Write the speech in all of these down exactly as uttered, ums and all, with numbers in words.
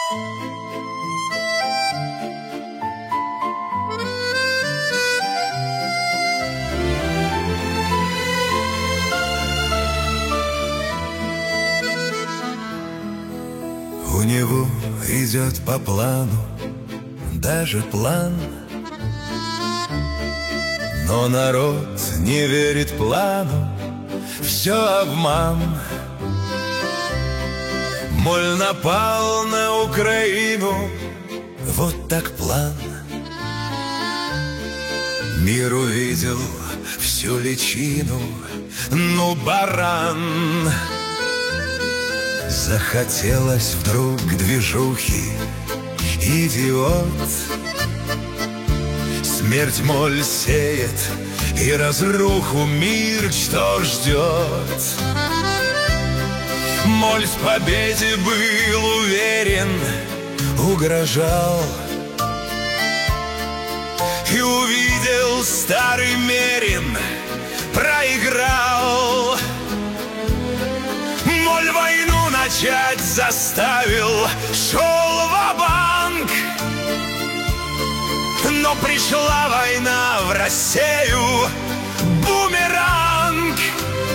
У него идет по плану даже план, но народ не верит плану, все обман. Моль напал на Украину, вот так план. Мир увидел всю личину, ну баран. Захотелось вдруг движухи, идиот. Смерть моль сеет и разруху мир что ждет. Моль в победе был уверен, угрожал и увидел старый Мерин, проиграл. Моль войну начать заставил, шел ва-банк, но пришла война в Россию, бумеранг.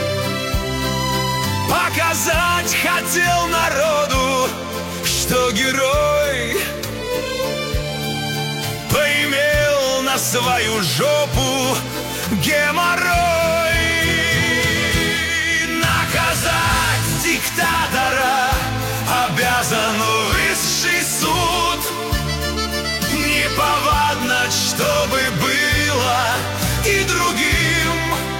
Показать хотел народу, что герой поимел на свою жопу геморрой. Наказать диктатора обязан высший суд. Неповадно, чтобы было и другим.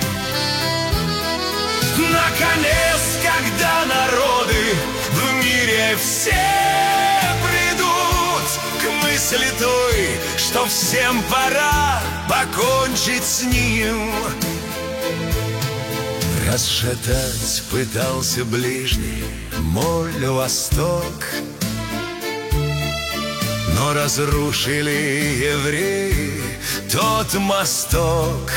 Наконец, когда народы в мире все придут к мысли той, что всем пора покончить с ним. Расшатать пытался ближний моль восток, но разрушили евреи тот мосток.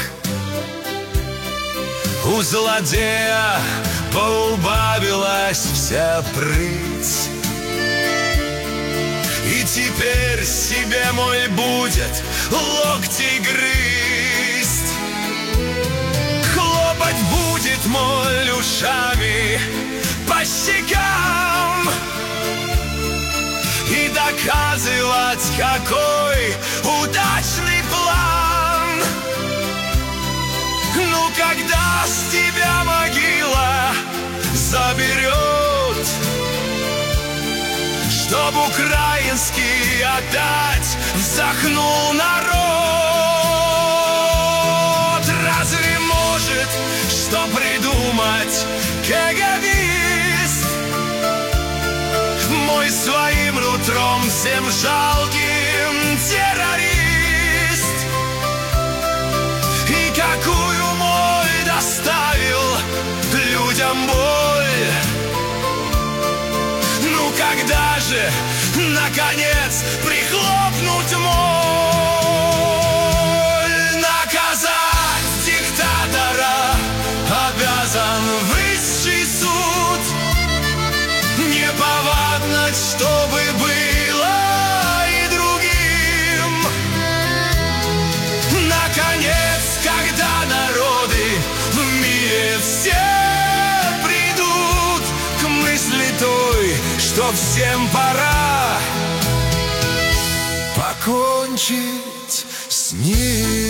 У злодея поубавилась вся прыть, и теперь себе мой будет локти грызть. Хлопать будет моль ушами по щекам и доказывать, какой удачный план. Ну, когда с тебя могила заберет, чтоб украинский отдать вздохнул народ. Разве может что придумать КГБист, мой своим нутром всем жалким террорист? И какую моль доставил людям боль? Ну когда же, наконец, прихлопнуть моль? Наказать диктатора обязан высший суд. Неповадно, чтобы было и другим. Наконец, когда народы в мире все придут к мысли той, что всем пора покончить с ним.